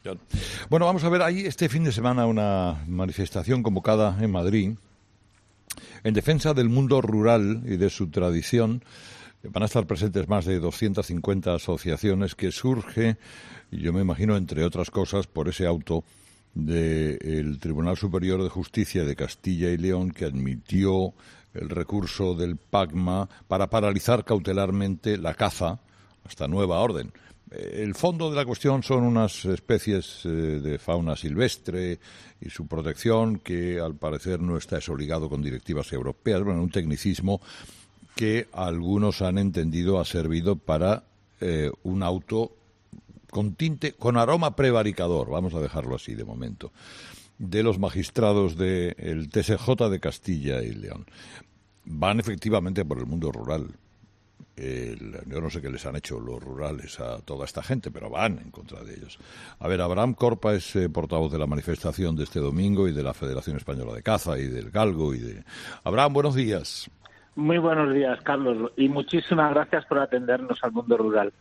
Claro. Bueno, vamos a ver, hay este fin de semana una manifestación convocada en Madrid en defensa del mundo rural y de su tradición. Van a estar presentes más de 250 asociaciones que surge, yo me imagino, entre otras cosas, por ese auto del Tribunal Superior de Justicia de Castilla y León que admitió el recurso del PACMA para paralizar cautelarmente la caza hasta nueva orden. El fondo de la cuestión son unas especies de fauna silvestre y su protección que al parecer no está obligado con directivas europeas. Bueno, un tecnicismo que algunos han entendido ha servido para un auto con tinte, con aroma prevaricador, vamos a dejarlo así de momento, de los magistrados del TSJ de Castilla y León. Van efectivamente por el mundo rural. Yo no sé qué les han hecho los rurales a toda esta gente, pero van en contra de ellos. A ver, Abraham Corpa es portavoz de la manifestación de este domingo y de la Federación Española de Caza y del Galgo. Abraham, buenos días. Muy buenos días, Carlos, y muchísimas gracias por atendernos al mundo rural.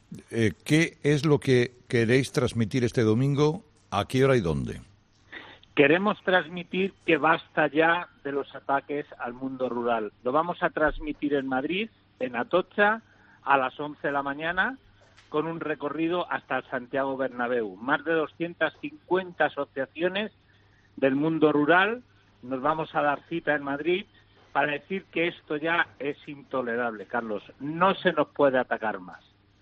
¿Qué es lo que queréis transmitir este domingo? ¿A qué hora y dónde? Queremos transmitir que basta ya de los ataques al mundo rural. Lo vamos a transmitir en Madrid, en Atocha, a las 11 de la mañana, con un recorrido hasta el Santiago Bernabéu. Más de 250 asociaciones del mundo rural. Nos vamos a dar cita en Madrid para decir que esto ya es intolerable, Carlos. No se nos puede atacar más.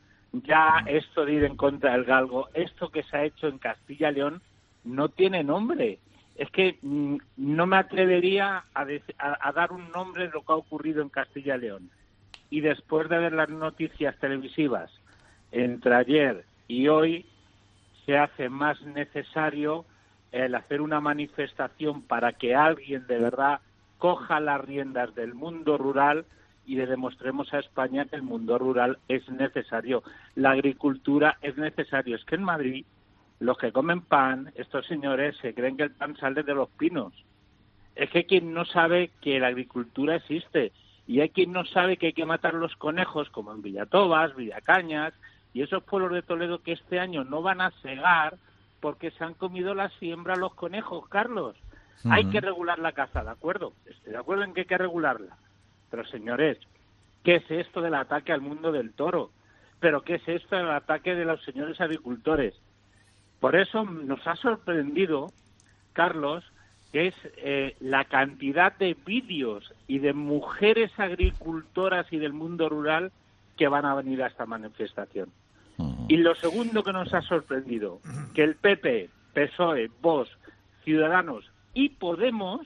Ya esto de ir en contra del galgo, esto que se ha hecho en Castilla y León, no tiene nombre. Es que no me atrevería a dar un nombre de lo que ha ocurrido en Castilla y León. Y después de ver las noticias televisivas entre ayer y hoy, se hace más necesario el hacer una manifestación para que alguien de verdad coja las riendas del mundo rural y le demostremos a España que el mundo rural es necesario. La agricultura es necesario. Es que en Madrid los que comen pan, estos señores se creen que el pan sale de los pinos. Es que quien no sabe que la agricultura existe, y hay quien no sabe que hay que matar los conejos, como en Villatobas, Villacañas, y esos pueblos de Toledo que este año no van a segar porque se han comido la siembra los conejos, Carlos. Hay que regular la caza, ¿de acuerdo? Estoy de acuerdo en que hay que regularla. Pero, señores, ¿qué es esto del ataque al mundo del toro? ¿Pero qué es esto del ataque de los señores agricultores? Por eso nos ha sorprendido, Carlos, que es la cantidad de vídeos y de mujeres agricultoras y del mundo rural que van a venir a esta manifestación. Y lo segundo que nos ha sorprendido, que el PP, PSOE, Vox, Ciudadanos y Podemos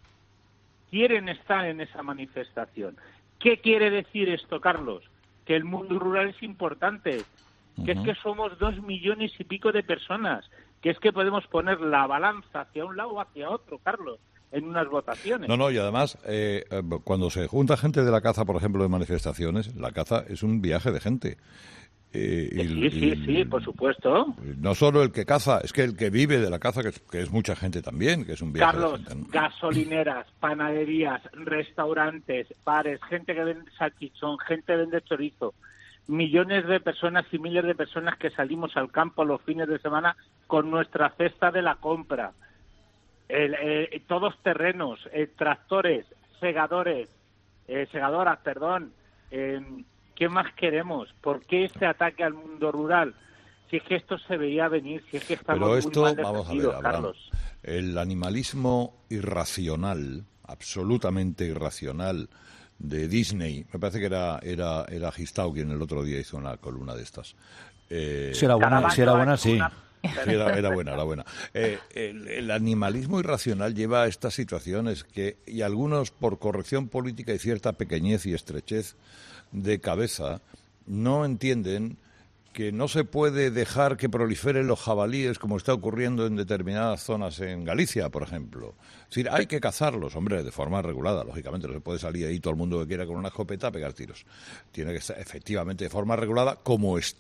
quieren estar en esa manifestación. ¿Qué quiere decir esto, Carlos? Que el mundo rural es importante, que es que somos 2 millones y pico de personas, que es que podemos poner la balanza hacia un lado o hacia otro, Carlos, en unas votaciones. No, y además, cuando se junta gente de la caza, por ejemplo, en manifestaciones, la caza es un viaje de gente. Sí, por supuesto. No solo el que caza, es que el que vive de la caza, que es mucha gente también, que es un viaje Carlos, de gente, ¿no? Gasolineras, panaderías, restaurantes, bares, gente que vende salchichón, gente que vende chorizo, millones de personas y miles de personas que salimos al campo los fines de semana con nuestra cesta de la compra, todos terrenos, tractores, segadoras, ¿qué más queremos? ¿Por qué este ataque al mundo rural? Si es que esto se veía venir, si es que estamos Pero esto, muy mal vamos a ver, defendidos, Abraham, Carlos. el animalismo irracional, absolutamente irracional, de Disney, me parece que era Gistau quien el otro día hizo una columna de estas. Si era buena, sí. Sí, era buena. El animalismo irracional lleva a estas situaciones y algunos, por corrección política y cierta pequeñez y estrechez de cabeza, no entienden que no se puede dejar que proliferen los jabalíes como está ocurriendo en determinadas zonas en Galicia, por ejemplo. Es decir, hay que cazarlos, hombre, de forma regulada, lógicamente. No se puede salir ahí todo el mundo que quiera con una escopeta a pegar tiros. Tiene que estar efectivamente de forma regulada como está.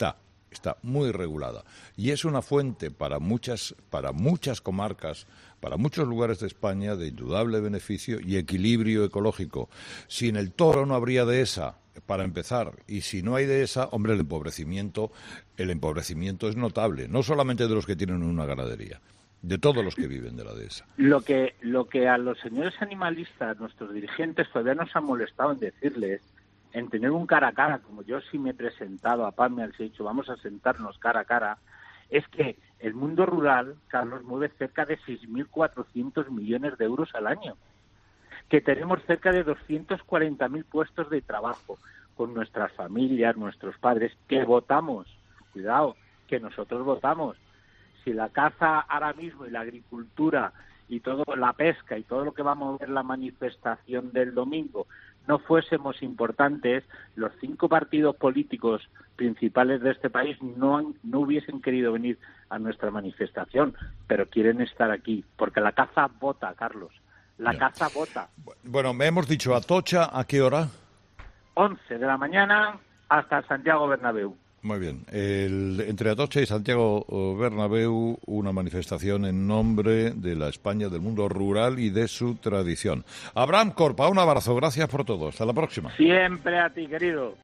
está muy regulada. Y es una fuente para muchas comarcas, para muchos lugares de España, de indudable beneficio y equilibrio ecológico. Sin el toro no habría dehesa, para empezar, y si no hay dehesa, hombre, el empobrecimiento es notable, no solamente de los que tienen una ganadería, de todos los que viven de la dehesa. Lo que a los señores animalistas, nuestros dirigentes, todavía nos han molestado en decirles, en tener un cara a cara, como yo sí me he presentado a PAME, les he dicho, vamos a sentarnos cara a cara, es que el mundo rural, Carlos, mueve cerca de 6.400 millones de euros al año, que tenemos cerca de 240.000 puestos de trabajo con nuestras familias, nuestros padres, que votamos, cuidado, que nosotros votamos. Si la caza ahora mismo y la agricultura y todo, la pesca y todo lo que va a mover la manifestación del domingo no fuésemos importantes, los 5 partidos políticos principales de este país no hubiesen querido venir a nuestra manifestación, pero quieren estar aquí, porque la caza vota, Carlos. La caza vota. Bueno, me hemos dicho Atocha, ¿a qué hora? 11 de la mañana hasta Santiago Bernabéu. Muy bien. Entre Atocha y Santiago Bernabéu, una manifestación en nombre de la España del mundo rural y de su tradición. Abraham Corpa, un abrazo. Gracias por todo. Hasta la próxima. Siempre a ti, querido.